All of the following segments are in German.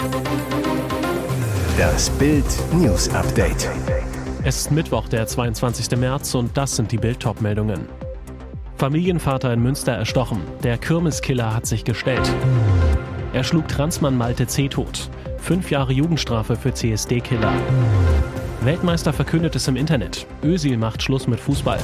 Das Bild News Update. Es ist Mittwoch, der 22. März und das sind die Bild-Top-Meldungen. Familienvater in Münster erstochen. Der Kirmeskiller hat sich gestellt. Er schlug Transmann Malte C. tot. 5 Jahre Jugendstrafe für CSD-Killer. Weltmeister verkündet es im Internet. Özil macht Schluss mit Fußball.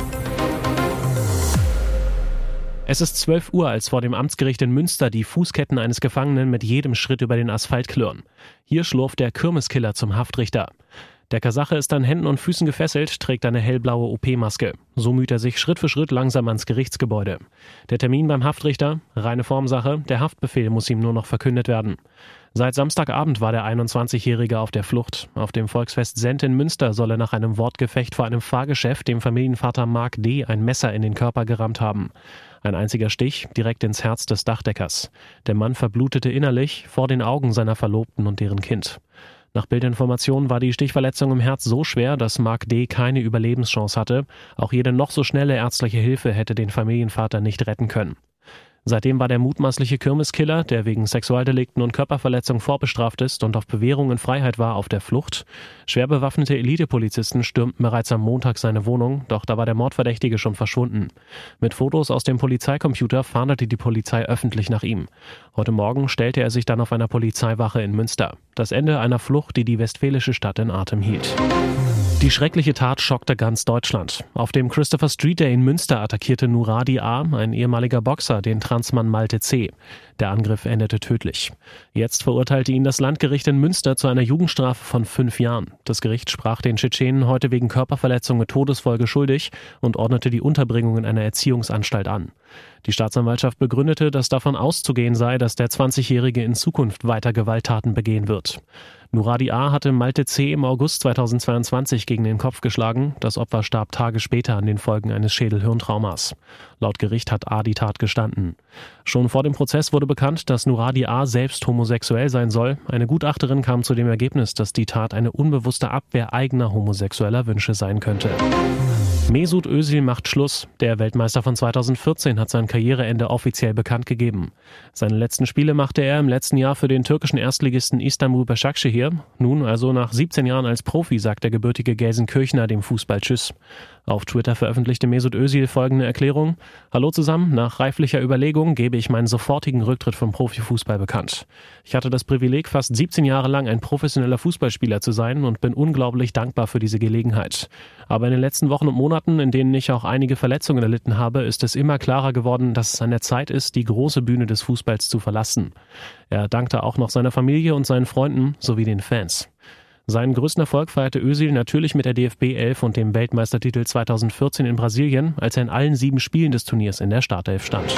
Es ist 12 Uhr, als vor dem Amtsgericht in Münster die Fußketten eines Gefangenen mit jedem Schritt über den Asphalt klirren. Hier schlurft der Kirmeskiller zum Haftrichter. Der Kasache ist an Händen und Füßen gefesselt, trägt eine hellblaue OP-Maske. So müht er sich Schritt für Schritt langsam ans Gerichtsgebäude. Der Termin beim Haftrichter? Reine Formsache, der Haftbefehl muss ihm nur noch verkündet werden. Seit Samstagabend war der 21-Jährige auf der Flucht. Auf dem Volksfest Sent in Münster soll er nach einem Wortgefecht vor einem Fahrgeschäft dem Familienvater Mark D. ein Messer in den Körper gerammt haben. Ein einziger Stich direkt ins Herz des Dachdeckers. Der Mann verblutete innerlich vor den Augen seiner Verlobten und deren Kind. Nach Bildinformationen war die Stichverletzung im Herz so schwer, dass Mark D. keine Überlebenschance hatte. Auch jede noch so schnelle ärztliche Hilfe hätte den Familienvater nicht retten können. Seitdem war der mutmaßliche Kirmeskiller, der wegen Sexualdelikten und Körperverletzung vorbestraft ist und auf Bewährung in Freiheit war, auf der Flucht. Schwer bewaffnete Elitepolizisten stürmten bereits am Montag seine Wohnung, doch da war der Mordverdächtige schon verschwunden. Mit Fotos aus dem Polizeicomputer fahndete die Polizei öffentlich nach ihm. Heute Morgen stellte er sich dann auf einer Polizeiwache in Münster. Das Ende einer Flucht, die die westfälische Stadt in Atem hielt. Die schreckliche Tat schockte ganz Deutschland. Auf dem Christopher Street Day in Münster attackierte Nuradi A., ein ehemaliger Boxer, den Transmann Malte C. Der Angriff endete tödlich. Jetzt verurteilte ihn das Landgericht in Münster zu einer Jugendstrafe von 5 Jahren. Das Gericht sprach den Tschetschenen heute wegen Körperverletzung mit Todesfolge schuldig und ordnete die Unterbringung in einer Erziehungsanstalt an. Die Staatsanwaltschaft begründete, dass davon auszugehen sei, dass der 20-Jährige in Zukunft weiter Gewalttaten begehen wird. Nuradi A. hatte Malte C. im August 2022 gegen den Kopf geschlagen. Das Opfer starb Tage später an den Folgen eines Schädel-Hirntraumas. Laut Gericht hat A. die Tat gestanden. Schon vor dem Prozess wurde bekannt, dass Nuradi A. selbst homosexuell sein soll. Eine Gutachterin kam zu dem Ergebnis, dass die Tat eine unbewusste Abwehr eigener homosexueller Wünsche sein könnte. Mesut Özil macht Schluss. Der Weltmeister von 2014 hat sein Karriereende offiziell bekannt gegeben. Seine letzten Spiele machte er im letzten Jahr für den türkischen Erstligisten Istanbul Başakşehir. Nun, also nach 17 Jahren als Profi, sagt der gebürtige Gelsenkirchener dem Fußball Tschüss. Auf Twitter veröffentlichte Mesut Özil folgende Erklärung: Hallo zusammen, nach reiflicher Überlegung gebe ich meinen sofortigen Rücktritt vom Profifußball bekannt. Ich hatte das Privileg, fast 17 Jahre lang ein professioneller Fußballspieler zu sein und bin unglaublich dankbar für diese Gelegenheit. Aber in den letzten Wochen und Monaten, in denen ich auch einige Verletzungen erlitten habe, ist es immer klarer geworden, dass es an der Zeit ist, die große Bühne des Fußballs zu verlassen. Er dankte auch noch seiner Familie und seinen Freunden sowie den Fans. Seinen größten Erfolg feierte Özil natürlich mit der DFB 11 und dem Weltmeistertitel 2014 in Brasilien, als er in allen 7 Spielen des Turniers in der Startelf stand.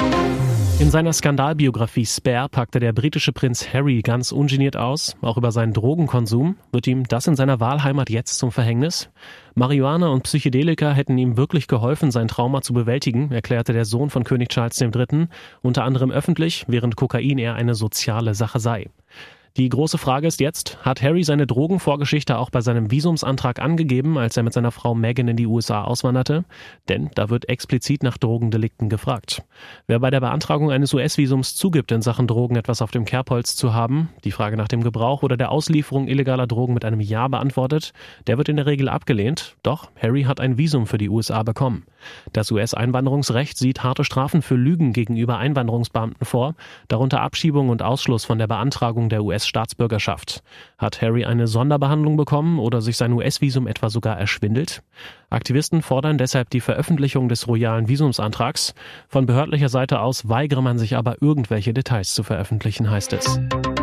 In seiner Skandalbiografie Spare packte der britische Prinz Harry ganz ungeniert aus, auch über seinen Drogenkonsum. Wird ihm das in seiner Wahlheimat jetzt zum Verhängnis? Marihuana und Psychedelika hätten ihm wirklich geholfen, sein Trauma zu bewältigen, erklärte der Sohn von König Charles III., unter anderem öffentlich, während Kokain eher eine soziale Sache sei. Die große Frage ist jetzt, hat Harry seine Drogenvorgeschichte auch bei seinem Visumsantrag angegeben, als er mit seiner Frau Meghan in die USA auswanderte? Denn da wird explizit nach Drogendelikten gefragt. Wer bei der Beantragung eines US-Visums zugibt, in Sachen Drogen etwas auf dem Kerbholz zu haben, die Frage nach dem Gebrauch oder der Auslieferung illegaler Drogen mit einem Ja beantwortet, der wird in der Regel abgelehnt. Doch Harry hat ein Visum für die USA bekommen. Das US-Einwanderungsrecht sieht harte Strafen für Lügen gegenüber Einwanderungsbeamten vor, darunter Abschiebung und Ausschluss von der Beantragung der US-Staatsbürgerschaft. Hat Harry eine Sonderbehandlung bekommen oder sich sein US-Visum etwa sogar erschwindelt? Aktivisten fordern deshalb die Veröffentlichung des royalen Visumsantrags. Von behördlicher Seite aus weigere man sich aber, irgendwelche Details zu veröffentlichen, heißt es.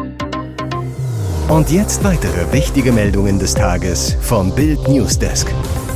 Und jetzt weitere wichtige Meldungen des Tages vom Bild Newsdesk.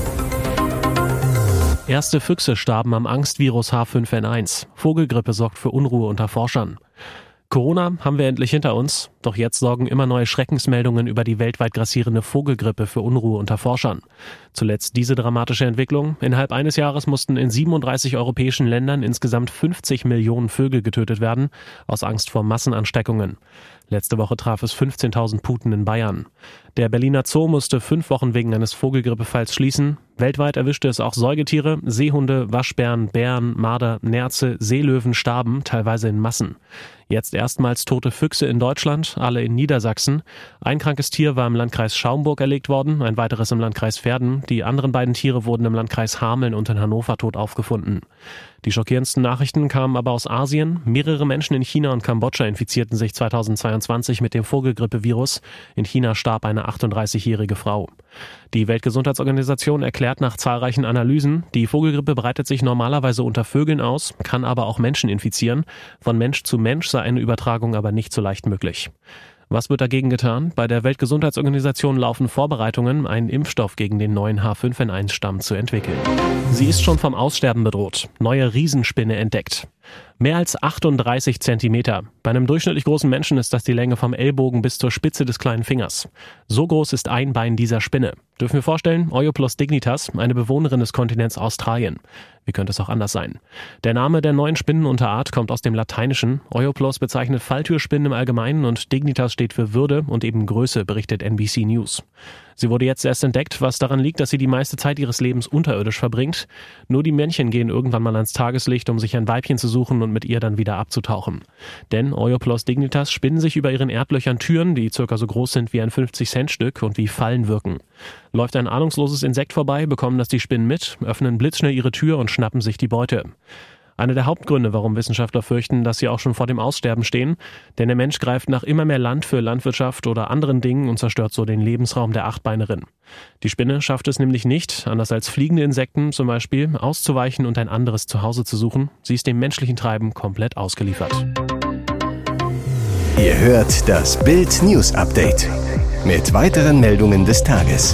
Erste Füchse starben am Angstvirus H5N1. Vogelgrippe sorgt für Unruhe unter Forschern. Corona haben wir endlich hinter uns, doch jetzt sorgen immer neue Schreckensmeldungen über die weltweit grassierende Vogelgrippe für Unruhe unter Forschern. Zuletzt diese dramatische Entwicklung: Innerhalb eines Jahres mussten in 37 europäischen Ländern insgesamt 50 Millionen Vögel getötet werden, aus Angst vor Massenansteckungen. Letzte Woche traf es 15.000 Puten in Bayern. Der Berliner Zoo musste 5 Wochen wegen eines Vogelgrippefalls schließen. Weltweit erwischte es auch Säugetiere. Seehunde, Waschbären, Bären, Marder, Nerze, Seelöwen starben, teilweise in Massen. Jetzt erstmals tote Füchse in Deutschland. Deutschland, alle in Niedersachsen. Ein krankes Tier war im Landkreis Schaumburg erlegt worden, ein weiteres im Landkreis Verden. Die anderen beiden Tiere wurden im Landkreis Hameln und in Hannover tot aufgefunden. Die schockierendsten Nachrichten kamen aber aus Asien. Mehrere Menschen in China und Kambodscha infizierten sich 2022 mit dem Vogelgrippevirus. In China starb eine 38-jährige Frau. Die Weltgesundheitsorganisation erklärt nach zahlreichen Analysen, die Vogelgrippe breitet sich normalerweise unter Vögeln aus, kann aber auch Menschen infizieren. Von Mensch zu Mensch sei eine Übertragung aber nicht so leicht möglich. Was wird dagegen getan? Bei der Weltgesundheitsorganisation laufen Vorbereitungen, einen Impfstoff gegen den neuen H5N1-Stamm zu entwickeln. Sie ist schon vom Aussterben bedroht. Neue Riesenspinne entdeckt. Mehr als 38 Zentimeter. Bei einem durchschnittlich großen Menschen ist das die Länge vom Ellbogen bis zur Spitze des kleinen Fingers. So groß ist ein Bein dieser Spinne. Dürfen wir vorstellen, Euoplos dignitas, eine Bewohnerin des Kontinents Australien. Wie könnte es auch anders sein? Der Name der neuen Spinnenunterart kommt aus dem Lateinischen. Euoplos bezeichnet Falltürspinnen im Allgemeinen und dignitas steht für Würde und eben Größe, berichtet NBC News. Sie wurde jetzt erst entdeckt, was daran liegt, dass sie die meiste Zeit ihres Lebens unterirdisch verbringt. Nur die Männchen gehen irgendwann mal ans Tageslicht, um sich ein Weibchen zu suchen und mit ihr dann wieder abzutauchen. Denn Euoplos dignitas spinnen sich über ihren Erdlöchern Türen, die circa so groß sind wie ein 50-Cent-Stück und wie Fallen wirken. Läuft ein ahnungsloses Insekt vorbei, bekommen das die Spinnen mit, öffnen blitzschnell ihre Tür und schnappen sich die Beute. Einer der Hauptgründe, warum Wissenschaftler fürchten, dass sie auch schon vor dem Aussterben stehen. Denn der Mensch greift nach immer mehr Land für Landwirtschaft oder anderen Dingen und zerstört so den Lebensraum der Achtbeinerin. Die Spinne schafft es nämlich nicht, anders als fliegende Insekten zum Beispiel, auszuweichen und ein anderes Zuhause zu suchen. Sie ist dem menschlichen Treiben komplett ausgeliefert. Ihr hört das Bild News Update mit weiteren Meldungen des Tages.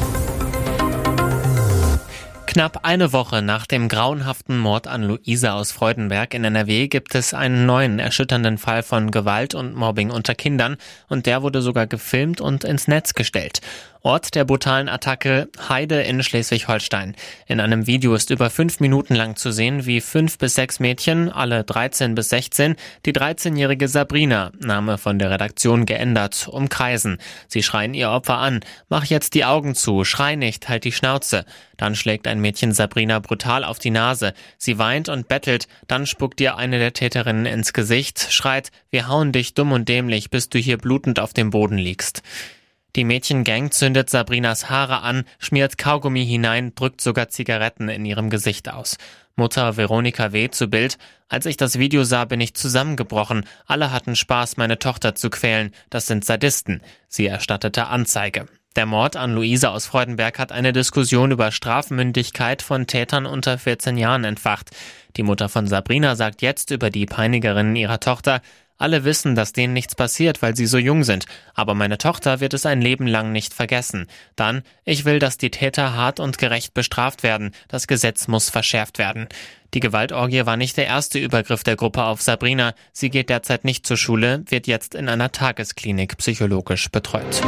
Knapp eine Woche nach dem grauenhaften Mord an Luisa aus Freudenberg in NRW gibt es einen neuen erschütternden Fall von Gewalt und Mobbing unter Kindern und der wurde sogar gefilmt und ins Netz gestellt. Ort der brutalen Attacke Heide in Schleswig-Holstein. In einem Video ist über 5 Minuten lang zu sehen, wie 5 bis 6 Mädchen, alle 13 bis 16, die 13-jährige Sabrina, Name von der Redaktion geändert, umkreisen. Sie schreien ihr Opfer an, mach jetzt die Augen zu, schrei nicht, halt die Schnauze. Dann schlägt ein Mädchen Sabrina brutal auf die Nase. Sie weint und bettelt, dann spuckt ihr eine der Täterinnen ins Gesicht, schreit, wir hauen dich dumm und dämlich, bis du hier blutend auf dem Boden liegst. Die Mädchengang zündet Sabrinas Haare an, schmiert Kaugummi hinein, drückt sogar Zigaretten in ihrem Gesicht aus. Mutter Veronika W. zu Bild: Als ich das Video sah, bin ich zusammengebrochen. Alle hatten Spaß, meine Tochter zu quälen. Das sind Sadisten. Sie erstattete Anzeige. Der Mord an Luisa aus Freudenberg hat eine Diskussion über Strafmündigkeit von Tätern unter 14 Jahren entfacht. Die Mutter von Sabrina sagt jetzt über die Peinigerinnen ihrer Tochter: Alle wissen, dass denen nichts passiert, weil sie so jung sind. Aber meine Tochter wird es ein Leben lang nicht vergessen. Dann: Ich will, dass die Täter hart und gerecht bestraft werden. Das Gesetz muss verschärft werden. Die Gewaltorgie war nicht der erste Übergriff der Gruppe auf Sabrina. Sie geht derzeit nicht zur Schule, wird jetzt in einer Tagesklinik psychologisch betreut.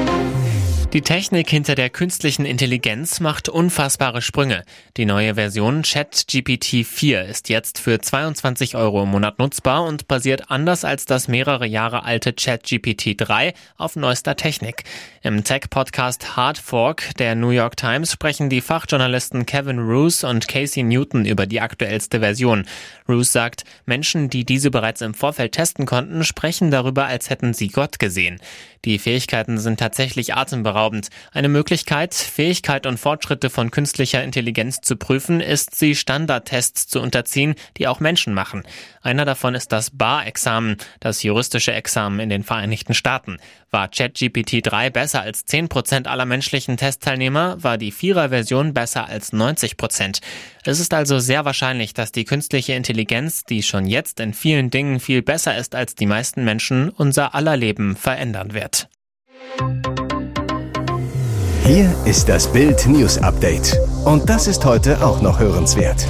Die Technik hinter der künstlichen Intelligenz macht unfassbare Sprünge. Die neue Version ChatGPT 4 ist jetzt für 22 € im Monat nutzbar und basiert anders als das mehrere Jahre alte ChatGPT 3 auf neuester Technik. Im Tech-Podcast Hard Fork der New York Times sprechen die Fachjournalisten Kevin Roose und Casey Newton über die aktuellste Version. Roose sagt, Menschen, die diese bereits im Vorfeld testen konnten, sprechen darüber, als hätten sie Gott gesehen. Die Fähigkeiten sind tatsächlich atemberaubend. Eine Möglichkeit, Fähigkeit und Fortschritte von künstlicher Intelligenz zu prüfen, ist, sie Standardtests zu unterziehen, die auch Menschen machen. Einer davon ist das Bar-Examen, das juristische Examen in den Vereinigten Staaten. War ChatGPT 3 besser als 10% aller menschlichen Testteilnehmer, war die 4er-Version besser als 90%. Es ist also sehr wahrscheinlich, dass die künstliche Intelligenz, die schon jetzt in vielen Dingen viel besser ist als die meisten Menschen, unser aller Leben verändern wird. Hier ist das Bild News Update. Und das ist heute auch noch hörenswert.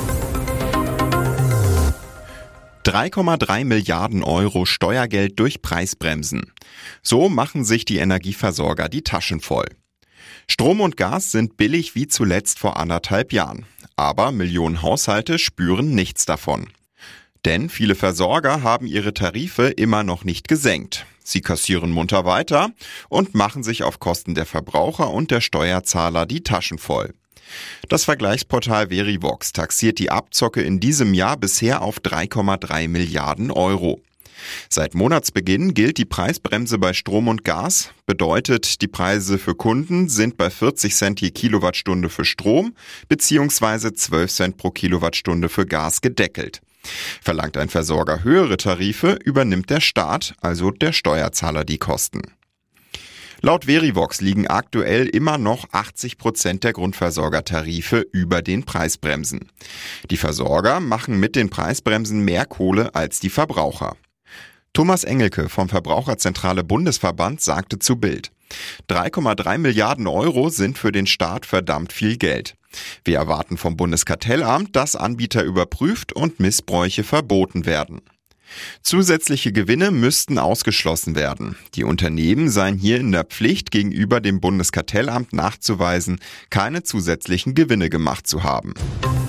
3,3 Milliarden € Steuergeld durch Preisbremsen. So machen sich die Energieversorger die Taschen voll. Strom und Gas sind billig wie zuletzt vor 1,5 Jahren. Aber Millionen Haushalte spüren nichts davon. Denn viele Versorger haben ihre Tarife immer noch nicht gesenkt. Sie kassieren munter weiter und machen sich auf Kosten der Verbraucher und der Steuerzahler die Taschen voll. Das Vergleichsportal Verivox taxiert die Abzocke in diesem Jahr bisher auf 3,3 Milliarden €. Seit Monatsbeginn gilt die Preisbremse bei Strom und Gas. Bedeutet, die Preise für Kunden sind bei 40 Cent je Kilowattstunde für Strom bzw. 12 Cent pro Kilowattstunde für Gas gedeckelt. Verlangt ein Versorger höhere Tarife, übernimmt der Staat, also der Steuerzahler, die Kosten. Laut Verivox liegen aktuell immer noch 80% der Grundversorgertarife über den Preisbremsen. Die Versorger machen mit den Preisbremsen mehr Kohle als die Verbraucher. Thomas Engelke vom Verbraucherzentrale Bundesverband sagte zu Bild: 3,3 Milliarden Euro sind für den Staat verdammt viel Geld. Wir erwarten vom Bundeskartellamt, dass Anbieter überprüft und Missbräuche verboten werden. Zusätzliche Gewinne müssten ausgeschlossen werden. Die Unternehmen seien hier in der Pflicht, gegenüber dem Bundeskartellamt nachzuweisen, keine zusätzlichen Gewinne gemacht zu haben.